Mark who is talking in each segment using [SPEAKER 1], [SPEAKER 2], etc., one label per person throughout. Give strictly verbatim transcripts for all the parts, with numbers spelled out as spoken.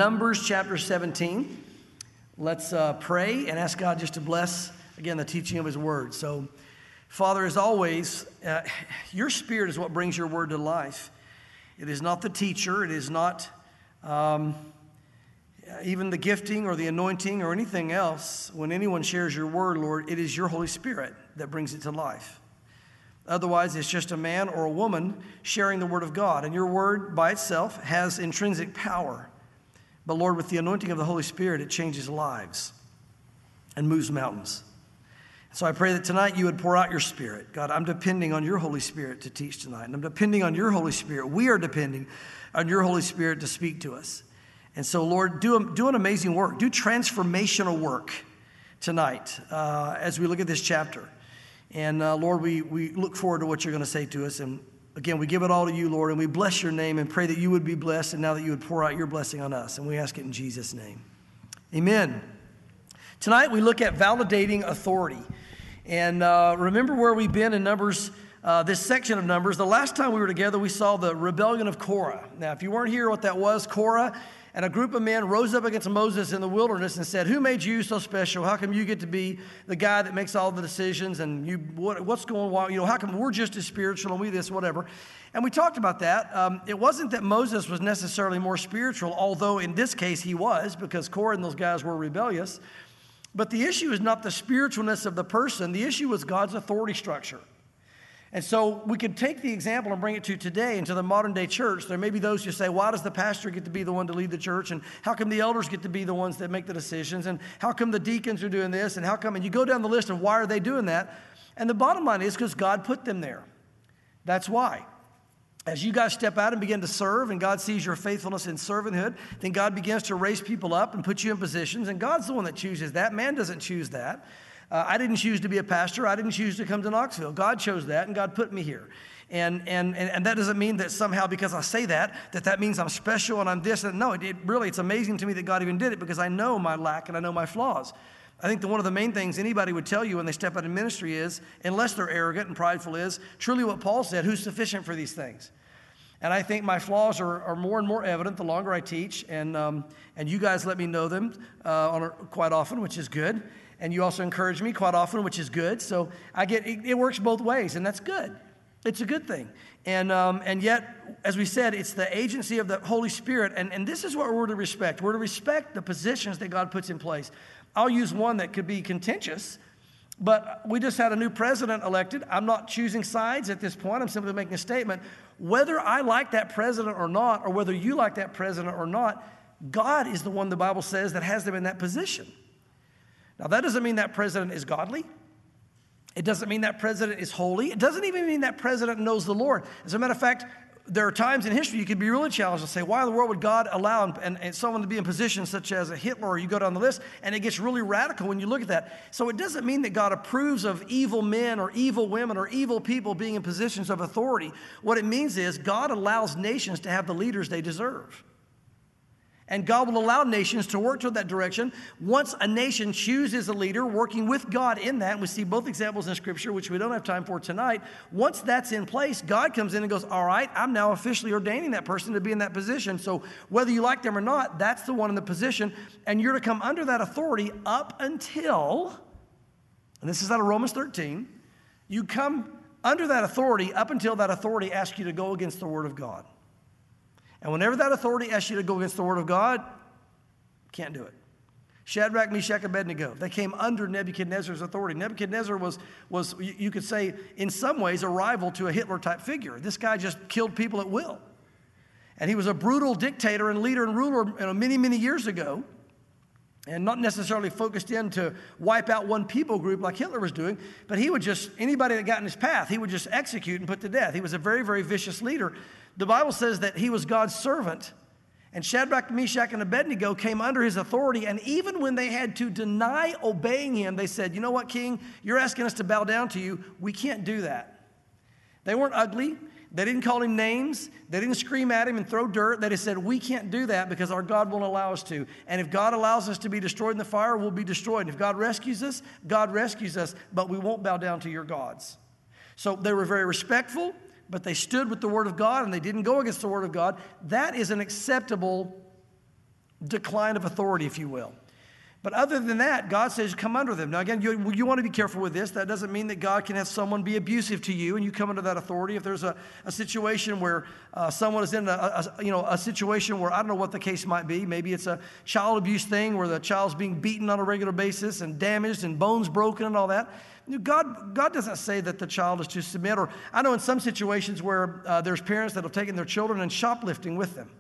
[SPEAKER 1] Numbers chapter seventeen. Let's uh, pray and ask God just to bless, again, the teaching of his word. So, Father, as always, uh, your Spirit is what brings your word to life. It is not the teacher. It is not um, even the gifting or the anointing or anything else. When anyone shares your word, Lord, it is your Holy Spirit that brings it to life. Otherwise, it's just a man or a woman sharing the word of God. And your word by itself has intrinsic power. But Lord, with the anointing of the Holy Spirit, it changes lives and moves mountains. So I pray that tonight you would pour out your Spirit. God, I'm depending on your Holy Spirit to teach tonight. And I'm depending on your Holy Spirit. We are depending on your Holy Spirit to speak to us. And so, Lord, do, a, do an amazing work. Do transformational work tonight uh, as we look at this chapter. And uh, Lord, we, we look forward to what you're going to say to us. And again, we give it all to you, Lord, and we bless your name and pray that you would be blessed and now that you would pour out your blessing on us. And we ask it in Jesus' name. Amen. Tonight, we look at validating authority. And uh, remember where we've been in Numbers, uh, this section of Numbers. The last time we were together, we saw the rebellion of Korah. Now, if you weren't here, what that was, Korah and a group of men rose up against Moses in the wilderness and said, who made you so special? How come you get to be the guy that makes all the decisions? And you, what, what's going on? You know, how come we're just as spiritual and we this, whatever? And we talked about that. Um, it wasn't that Moses was necessarily more spiritual, although in this case he was, because Korah and those guys were rebellious. But the issue is not the spiritualness of the person. The issue was God's authority structure. And so we could take the example and bring it to today and to the modern day church. There may be those who say, why does the pastor get to be the one to lead the church? And how come the elders get to be the ones that make the decisions? And how come the deacons are doing this? And how come? And you go down the list of why are they doing that? And the bottom line is because God put them there. That's why. As you guys step out and begin to serve and God sees your faithfulness in servanthood, then God begins to raise people up and put you in positions. And God's the one that chooses that. Man doesn't choose that. Uh, I didn't choose to be a pastor. I didn't choose to come to Knoxville. God chose that, and God put me here. And and and, and that doesn't mean that somehow because I say that, that that means I'm special and I'm this. And no, it, it really, it's amazing to me that God even did it because I know my lack and I know my flaws. I think that one of the main things anybody would tell you when they step out in ministry is, unless they're arrogant and prideful, is truly what Paul said, who's sufficient for these things? And I think my flaws are, are more and more evident the longer I teach, and um, and you guys let me know them uh, on a, quite often, which is good. And you also encourage me quite often, which is good. So I get it, it works both ways, and that's good. It's a good thing. And um, and yet, as we said, it's the agency of the Holy Spirit. And, and this is what we're to respect. We're to respect the positions that God puts in place. I'll use one that could be contentious, but we just had a new president elected. I'm not choosing sides at this point. I'm simply making a statement. Whether I like that president or not, or whether you like that president or not, God is the one, the Bible says, that has them in that position. Now, that doesn't mean that president is godly. It doesn't mean that president is holy. It doesn't even mean that president knows the Lord. As a matter of fact, there are times in history you could be really challenged and say, why in the world would God allow and, and someone to be in positions such as a Hitler, or you go down the list, and it gets really radical when you look at that. So it doesn't mean that God approves of evil men or evil women or evil people being in positions of authority. What it means is God allows nations to have the leaders they deserve. And God will allow nations to work toward that direction. Once a nation chooses a leader, working with God in that, and we see both examples in Scripture, which we don't have time for tonight. Once that's in place, God comes in and goes, all right, I'm now officially ordaining that person to be in that position. So whether you like them or not, that's the one in the position. And you're to come under that authority up until, and this is out of Romans thirteen, you come under that authority up until that authority asks you to go against the Word of God. And whenever that authority asks you to go against the Word of God, can't do it. Shadrach, Meshach, Abednego, they came under Nebuchadnezzar's authority. Nebuchadnezzar was, was, you could say, in some ways, a rival to a Hitler-type figure. This guy just killed people at will. And he was a brutal dictator and leader and ruler you know, many, many years ago, and not necessarily focused in to wipe out one people group like Hitler was doing, but he would just, anybody that got in his path, he would just execute and put to death. He was a very, very vicious leader. The Bible says that he was God's servant, and Shadrach, Meshach, and Abednego came under his authority, and even when they had to deny obeying him, they said, you know what, King, you're asking us to bow down to you. We can't do that. They weren't ugly. They didn't call him names. They didn't scream at him and throw dirt. They just said, we can't do that because our God won't allow us to. And if God allows us to be destroyed in the fire, we'll be destroyed. And if God rescues us, God rescues us, but we won't bow down to your gods. So they were very respectful, but they stood with the Word of God and they didn't go against the Word of God. That is an acceptable decline of authority, if you will. But other than that, God says come under them. Now again, you, you want to be careful with this. That doesn't mean that God can have someone be abusive to you and you come under that authority. If there's a, a situation where uh, someone is in a, a, you know, a situation where I don't know what the case might be. Maybe it's a child abuse thing where the child's being beaten on a regular basis and damaged and bones broken and all that. God, God doesn't say that the child is to submit. Or I know in some situations where uh, there's parents that have taken their children and shoplifting with them.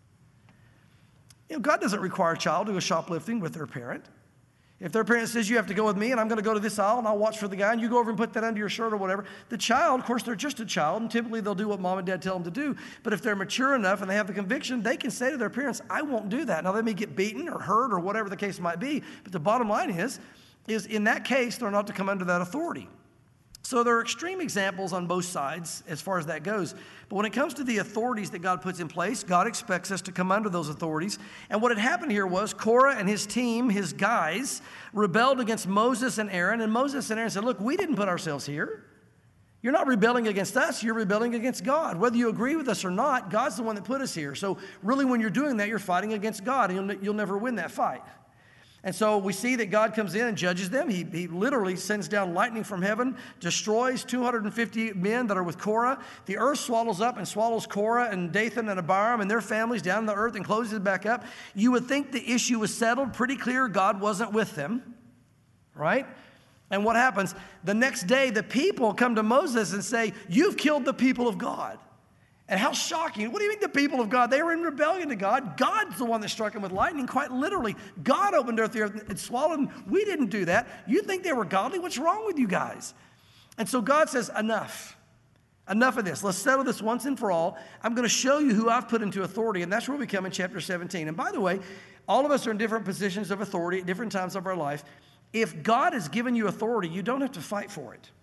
[SPEAKER 1] You know, God doesn't require a child to go shoplifting with their parent. If their parent says, you have to go with me and I'm going to go to this aisle and I'll watch for the guy and you go over and put that under your shirt or whatever. The child, of course, they're just a child and typically they'll do what mom and dad tell them to do. But if they're mature enough and they have the conviction, they can say to their parents, I won't do that. Now they may get beaten or hurt or whatever the case might be. But the bottom line is, is in that case, they're not to come under that authority. So there are extreme examples on both sides as far as that goes. But when it comes to the authorities that God puts in place, God expects us to come under those authorities. And what had happened here was Korah and his team, his guys, rebelled against Moses and Aaron. And Moses and Aaron said, look, we didn't put ourselves here. You're not rebelling against us, you're rebelling against God. Whether you agree with us or not, God's the one that put us here. So really when you're doing that, you're fighting against God, and you'll, you'll never win that fight. And so we see that God comes in and judges them. He, he literally sends down lightning from heaven, destroys two hundred fifty men that are with Korah. The earth swallows up and swallows Korah and Dathan and Abiram and their families down in the earth and closes it back up. You would think the issue was settled, pretty clear. God wasn't with them, right? And what happens? The next day, the people come to Moses and say, you've killed the people of God. And how shocking. What do you mean the people of God? They were in rebellion to God. God's the one that struck them with lightning, quite literally. God opened earth, the earth and swallowed them. We didn't do that. You think they were godly? What's wrong with you guys? And so God says, enough. Enough of this. Let's settle this once and for all. I'm going to show you who I've put into authority, and that's where we come in chapter seventeen. And by the way, all of us are in different positions of authority at different times of our life. If God has given you authority, you don't have to fight for it.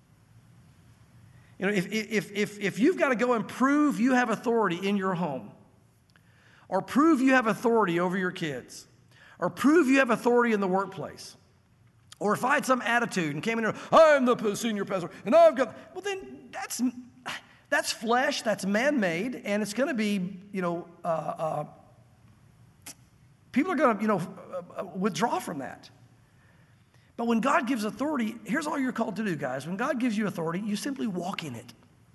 [SPEAKER 1] You know, if, if, if, if you've got to go and prove you have authority in your home, or prove you have authority over your kids, or prove you have authority in the workplace, or if I had some attitude and came in here, I'm the senior pastor, and I've got, well then that's, that's flesh, that's man-made, and it's going to be, you know, uh, uh, people are going to, you know, uh, withdraw from that. But when God gives authority, here's all you're called to do, guys. When God gives you authority, you simply walk in it.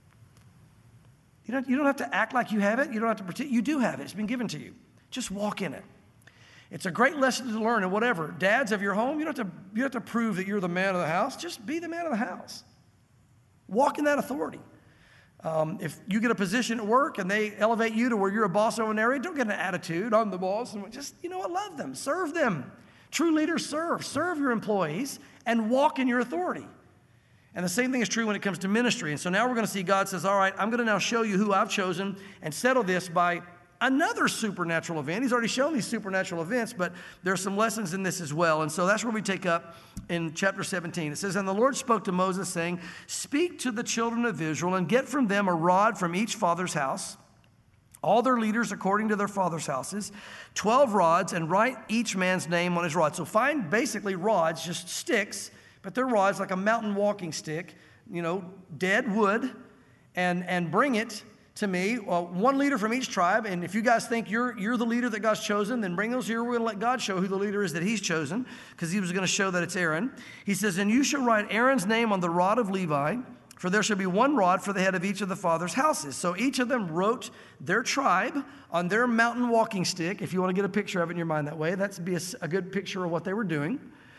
[SPEAKER 1] You don't, you don't have to act like you have it. You don't have to pretend. You do have it. It's been given to you. Just walk in it. It's a great lesson to learn in whatever. Dads of your home, you don't have to, you don't have to prove that you're the man of the house. Just be the man of the house. Walk in that authority. Um, if you get a position at work and they elevate you to where you're a boss over an area, don't get an attitude, I'm the boss. And just, you know what, love them. Serve them. True leaders serve. Serve your employees and walk in your authority. And the same thing is true when it comes to ministry. And so now we're going to see God says, all right, I'm going to now show you who I've chosen and settle this by another supernatural event. He's already shown these supernatural events, but there are some lessons in this as well. And so that's where we take up in chapter seventeen. It says, and the Lord spoke to Moses saying, speak to the children of Israel and get from them a rod from each father's house, all their leaders according to their father's houses, twelve rods, and write each man's name on his rod. So find basically rods, just sticks, but they're rods like a mountain walking stick, you know, dead wood, and, and bring it to me, well, one leader from each tribe. And if you guys think you're, you're the leader that God's chosen, then bring those here. We're going to let God show who the leader is that he's chosen, because he was going to show that it's Aaron. He says, and you shall write Aaron's name on the rod of Levi, for there shall be one rod for the head of each of the father's houses. So each of them wrote their tribe on their mountain walking stick. If you want to get a picture of it in your mind that way, that's be a, a good picture of what they were doing.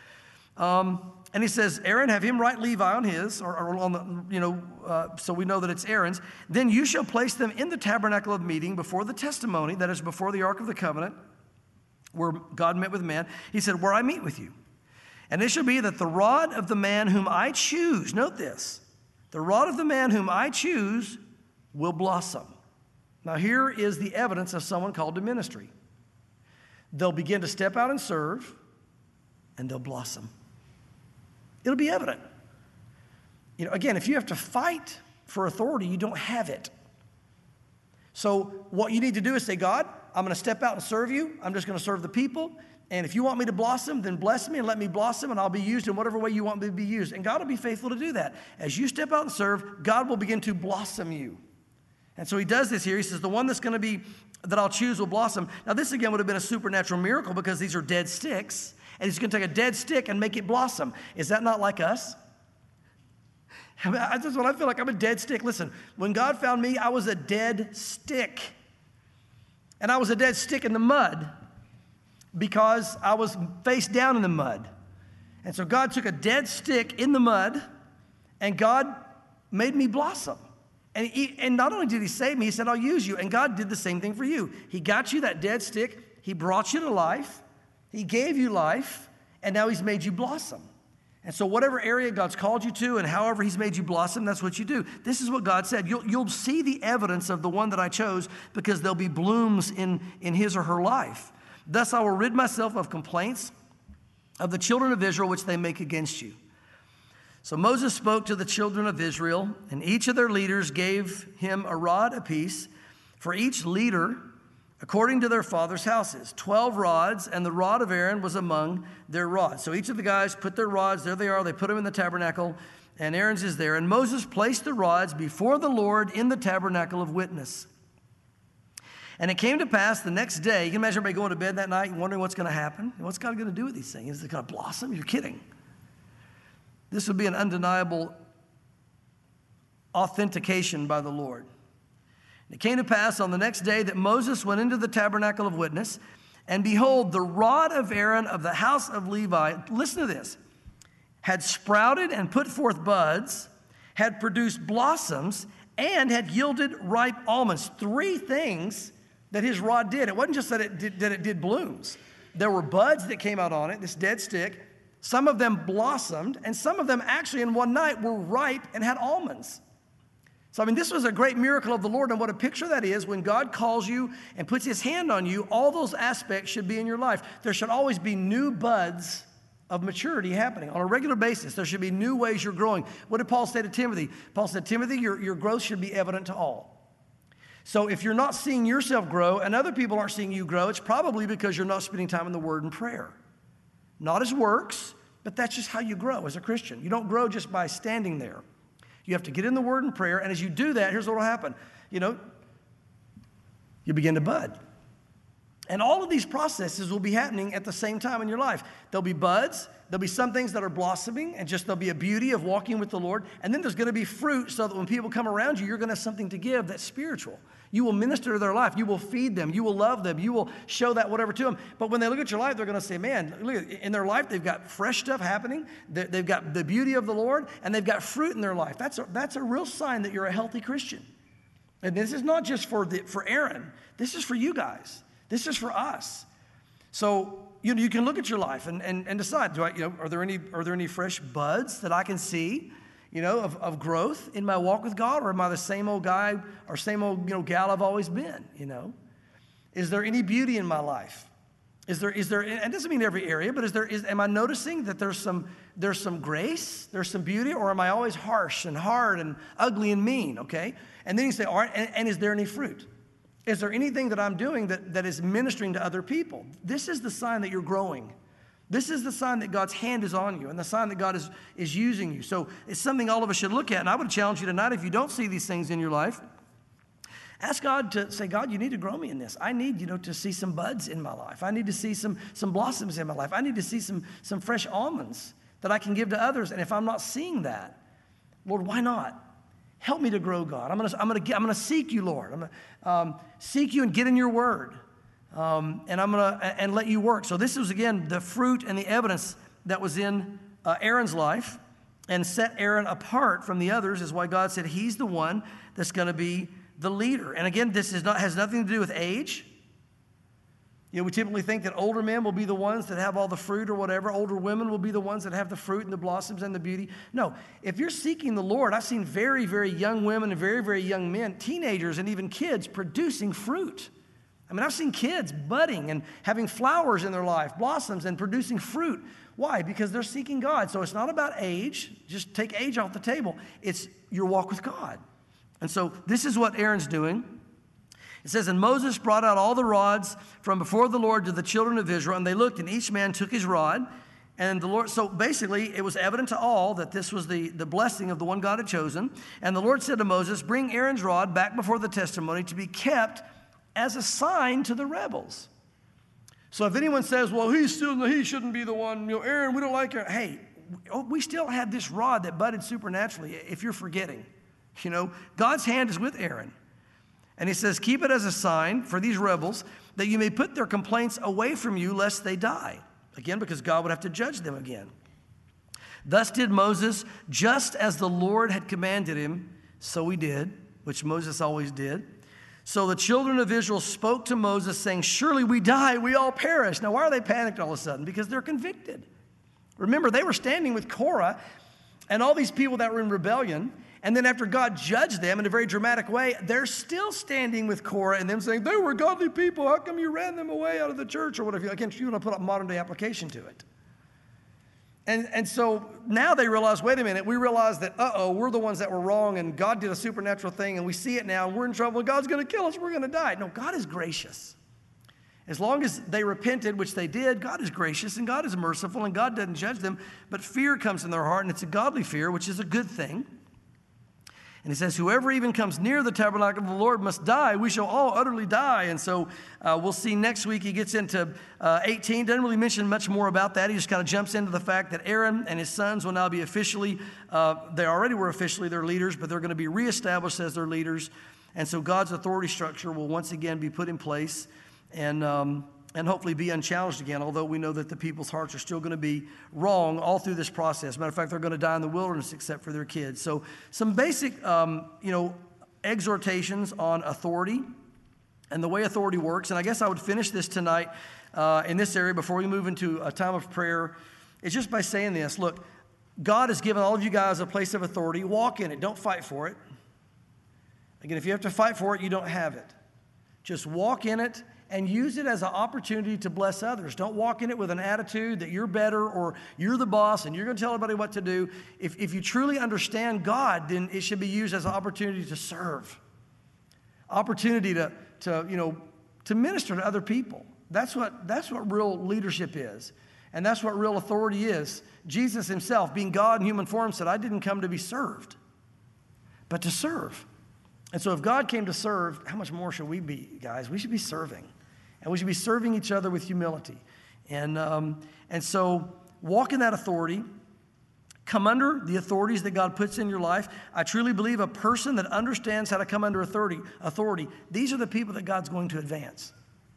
[SPEAKER 1] Um, and he says, Aaron, have him write Levi on his, or, or on the, you know, uh, so we know that it's Aaron's. Then you shall place them in the tabernacle of meeting before the testimony, that is before the ark of the covenant, where God met with man. He said, where I meet with you. And it shall be that the rod of the man whom I choose, note this, the rod of the man whom I choose will blossom. Now here is the evidence of someone called to ministry. They'll begin to step out and serve, and they'll blossom. It'll be evident. You know, again, if you have to fight for authority, you don't have it. So what you need to do is say, God, I'm going to step out and serve you. I'm just going to serve the people. And if you want me to blossom, then bless me and let me blossom, and I'll be used in whatever way you want me to be used. And God will be faithful to do that. As you step out and serve, God will begin to blossom you. And so he does this here. He says, the one that's going to be, that I'll choose will blossom. Now this again would have been a supernatural miracle because these are dead sticks. And he's going to take a dead stick and make it blossom. Is that not like us? I mean, that's what I feel like. I'm a dead stick. Listen, when God found me, I was a dead stick. And I was a dead stick in the mud because I was face down in the mud. And so God took a dead stick in the mud and God made me blossom. And, he, and not only did he save me, he said, I'll use you. And God did the same thing for you. He got you that dead stick. He brought you to life. He gave you life. And now he's made you blossom. And so whatever area God's called you to and however he's made you blossom, that's what you do. This is what God said. You'll, you'll see the evidence of the one that I chose because there'll be blooms in, in his or her life. Thus I will rid myself of complaints of the children of Israel which they make against you. So Moses spoke to the children of Israel, and each of their leaders gave him a rod apiece for each leader according to their father's houses, twelve rods, and the rod of Aaron was among their rods. So each of the guys put their rods, there they are, they put them in the tabernacle, and Aaron's is there. And Moses placed the rods before the Lord in the tabernacle of witness. And it came to pass the next day, you can imagine everybody going to bed that night and wondering what's going to happen. What's God going to do with these things? Is it going to blossom? You're kidding. This would be an undeniable authentication by the Lord. It came to pass on the next day that Moses went into the tabernacle of witness, and behold, the rod of Aaron of the house of Levi, listen to this, had sprouted and put forth buds, had produced blossoms, and had yielded ripe almonds. Three things that his rod did. It wasn't just that it did, that it did blooms. There were buds that came out on it, this dead stick. Some of them blossomed, and some of them actually in one night were ripe and had almonds. So, I mean, this was a great miracle of the Lord, and what a picture that is. When God calls you and puts his hand on you, all those aspects should be in your life. There should always be new buds of maturity happening on a regular basis. There should be new ways you're growing. What did Paul say to Timothy? Paul said, Timothy, your, your growth should be evident to all. So if you're not seeing yourself grow and other people aren't seeing you grow, it's probably because you're not spending time in the Word and prayer. Not as works, but that's just how you grow as a Christian. You don't grow just by standing there. You have to get in the Word and prayer, and as you do that, here's what will happen. You know, you begin to bud. And all of these processes will be happening at the same time in your life. There'll be buds, there'll be some things that are blossoming, and just there'll be a beauty of walking with the Lord, and then there's going to be fruit so that when people come around you, you're going to have something to give that's spiritual. You will minister to their life. You will feed them. You will love them. You will show that whatever to them. But when they look at your life, they're going to say, man, look, in their life, they've got fresh stuff happening. They've got the beauty of the Lord, and they've got fruit in their life. That's a, that's a real sign that you're a healthy Christian. And this is not just for, the, for Aaron. This is for you guys. This is for us. So, you know, you can look at your life and, and, and decide, do I, you know, are there any, are there any fresh buds that I can see, you know, of, of growth in my walk with God? Or am I the same old guy or same old, you know, gal I've always been, you know? Is there any beauty in my life? Is there, is there, and it doesn't mean every area, but is there, is, am I noticing that there's some, there's some grace, there's some beauty, or am I always harsh and hard and ugly and mean, okay? And then you say, all right, and, and is there any fruit? Is there anything that I'm doing that, that is ministering to other people? This is the sign that you're growing. This is the sign that God's hand is on you and the sign that God is, is using you. So it's something all of us should look at. And I would challenge you tonight, if you don't see these things in your life, ask God to say, God, you need to grow me in this. I need, you know, to see some buds in my life. I need to see some, some blossoms in my life. I need to see some, some fresh almonds that I can give to others. And if I'm not seeing that, Lord, why not? Help me to grow, God. I'm going to I'm going to I'm going to seek you, Lord. I'm going to um, seek you and get in your word. Um, and I'm going to and let you work. So this was, again, the fruit and the evidence that was in uh, Aaron's life and set Aaron apart from the others is why God said he's the one that's going to be the leader. And again, this is not has nothing to do with age. You know, we typically think that older men will be the ones that have all the fruit or whatever. Older women will be the ones that have the fruit and the blossoms and the beauty. No, if you're seeking the Lord, I've seen very, very young women and very, very young men, teenagers and even kids producing fruit. I mean, I've seen kids budding and having flowers in their life, blossoms and producing fruit. Why? Because they're seeking God. So it's not about age. Just take age off the table. It's your walk with God. And so this is what Aaron's doing. It says, and Moses brought out all the rods from before the Lord to the children of Israel, and they looked, and each man took his rod, And the Lord, so basically, it was evident to all that this was the, the blessing of the one God had chosen. And the Lord said to Moses, bring Aaron's rod back before the testimony to be kept as a sign to the rebels. So if anyone says, well, he's still, he shouldn't be the one, you know, Aaron, we don't like Aaron. Hey, we still have this rod that budded supernaturally, if you're forgetting. You know, God's hand is with Aaron. And he says, keep it as a sign for these rebels that you may put their complaints away from you lest they die. Again, because God would have to judge them again. Thus did Moses, just as the Lord had commanded him, so he did, which Moses always did. So the children of Israel spoke to Moses, saying, surely we die, we all perish. Now, why are they panicked all of a sudden? Because they're convicted. Remember, they were standing with Korah and all these people that were in rebellion. And then after God judged them in a very dramatic way, they're still standing with Korah and them saying, they were godly people. How come you ran them away out of the church or whatever? Again, you want to put a modern day application to it. And, and so now they realize, wait a minute, we realize that, uh-oh, we're the ones that were wrong and God did a supernatural thing and we see it now and we're in trouble and God's going to kill us, we're going to die. No, God is gracious. As long as they repented, which they did, God is gracious and God is merciful and God doesn't judge them. But fear comes in their heart, and it's a godly fear, which is a good thing. And he says, whoever even comes near the tabernacle of the Lord must die. We shall all utterly die. And so uh, we'll see next week he gets into uh, eighteen. Doesn't really mention much more about that. He just kind of jumps into the fact that Aaron and his sons will now be officially, uh, they already were officially their leaders, but they're going to be reestablished as their leaders. And so God's authority structure will once again be put in place and um, and hopefully be unchallenged again, although we know that the people's hearts are still going to be wrong all through this process. Matter of fact, they're going to die in the wilderness except for their kids. So some basic, um, you know, exhortations on authority and the way authority works. And I guess I would finish this tonight uh, in this area before we move into a time of prayer. It's just by saying this. Look, God has given all of you guys a place of authority. Walk in it. Don't fight for it. Again, if you have to fight for it, you don't have it. Just walk in it and use it as an opportunity to bless others. Don't walk in it with an attitude that you're better or you're the boss and you're going to tell everybody what to do. If, if you truly understand God, then it should be used as an opportunity to serve. Opportunity to, to, you know, to minister to other people. That's what, that's what real leadership is. And that's what real authority is. Jesus himself, being God in human form, said, I didn't come to be served, but to serve. And so if God came to serve, how much more should we be, guys? We should be serving. And we should be serving each other with humility. And, um, and so walk in that authority. Come under the authorities that God puts in your life. I truly believe a person that understands how to come under authority, authority, these are the people that God's going to advance.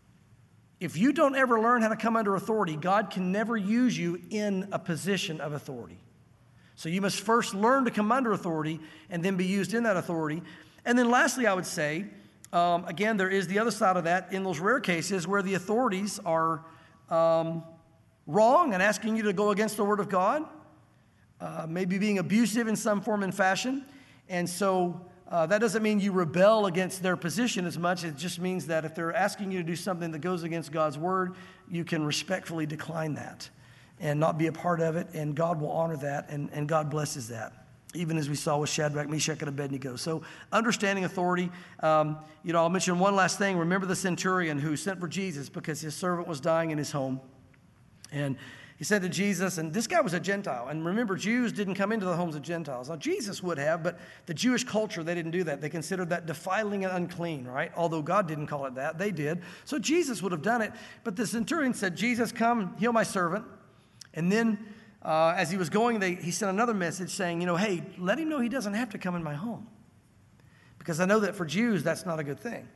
[SPEAKER 1] If you don't ever learn how to come under authority, God can never use you in a position of authority. So you must first learn to come under authority and then be used in that authority. And then lastly, I would say, um, again, there is the other side of that in those rare cases where the authorities are um, wrong and asking you to go against the Word of God, uh, maybe being abusive in some form and fashion. And so uh, that doesn't mean you rebel against their position as much. It just means that if they're asking you to do something that goes against God's Word, you can respectfully decline that and not be a part of it, and God will honor that, and, and God blesses that, even as we saw with Shadrach, Meshach, and Abednego. So understanding authority. Um, you know, I'll mention one last thing. Remember the centurion who sent for Jesus because his servant was dying in his home. And he said to Jesus, and this guy was a Gentile. And remember, Jews didn't come into the homes of Gentiles. Now, Jesus would have, but the Jewish culture, they didn't do that. They considered that defiling and unclean, right? Although God didn't call it that. They did. So Jesus would have done it. But the centurion said, Jesus, come, heal my servant. And then Uh, as he was going, they, he sent another message saying, you know, hey, let him know he doesn't have to come in my home. Because I know that for Jews, that's not a good thing.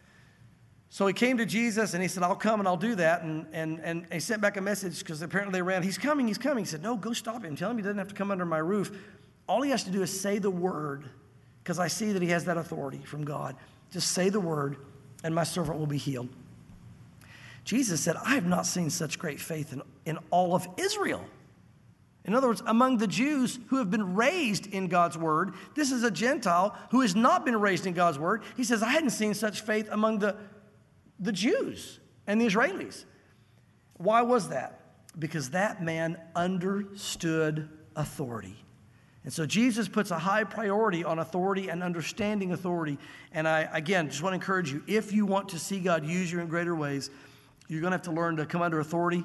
[SPEAKER 1] So he came to Jesus and he said, I'll come and I'll do that. And, and, and he sent back a message because apparently they ran, he's coming, he's coming. He said, no, go stop him. Tell him he doesn't have to come under my roof. All he has to do is say the word, because I see that he has that authority from God. Just say the word and my servant will be healed. Jesus said, I have not seen such great faith in, in all of Israel. In other words, among the Jews who have been raised in God's word, this is a Gentile who has not been raised in God's word. He says, I hadn't seen such faith among the, the Jews and the Israelis. Why was that? Because that man understood authority. And so Jesus puts a high priority on authority and understanding authority. And I, again, just want to encourage you, if you want to see God use you in greater ways, you're going to have to learn to come under authority.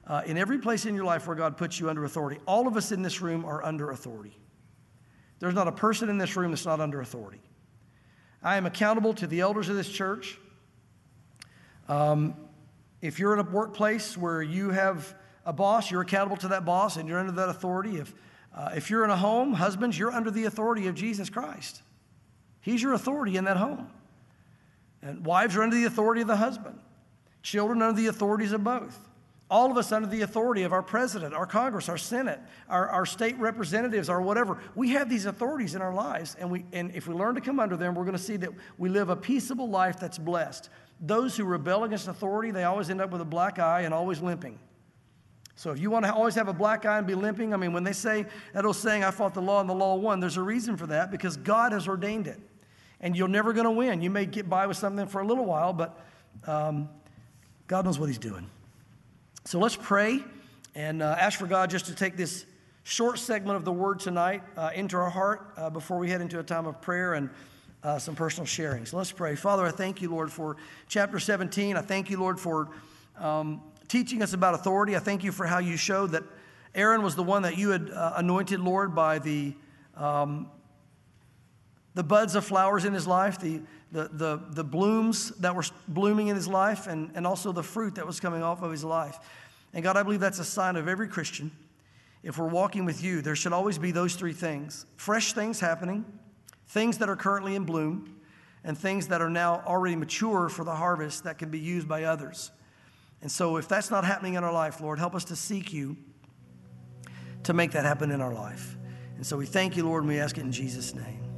[SPEAKER 1] uh, in every place in your life where God puts you under authority. All of us in this room are under authority. There's not a person in this room that's not under authority. I am accountable to the elders of this church. Um, if you're in a workplace where you have a boss, you're accountable to that boss and you're under that authority. If, uh, if you're in a home, husbands, you're under the authority of Jesus Christ. He's your authority in that home. And wives are under the authority of the husband. Children under the authorities of both. All of us under the authority of our president, our Congress, our Senate, our, our state representatives, or whatever. We have these authorities in our lives, and, we, and if we learn to come under them, we're going to see that we live a peaceable life that's blessed. Those who rebel against authority, they always end up with a black eye and always limping. So if you want to always have a black eye and be limping, I mean, when they say that old saying, I fought the law and the law won, there's a reason for that, because God has ordained it. And you're never going to win. You may get by with something for a little while, but um, God knows what he's doing. So let's pray and uh, ask for God just to take this short segment of the word tonight uh, into our heart uh, before we head into a time of prayer and uh, some personal sharing. So let's pray. Father, I thank you, Lord, for chapter seventeen. I thank you, Lord, for um, teaching us about authority. I thank you for how you showed that Aaron was the one that you had uh, anointed, Lord, by the um, the buds of flowers in his life, the The, the, the blooms that were blooming in his life, and, and also the fruit that was coming off of his life. And God, I believe that's a sign of every Christian. If we're walking with you, there should always be those three things. Fresh things happening, things that are currently in bloom, and things that are now already mature for the harvest that can be used by others. And so if that's not happening in our life, Lord, help us to seek you to make that happen in our life. And so we thank you, Lord, and we ask it in Jesus' name.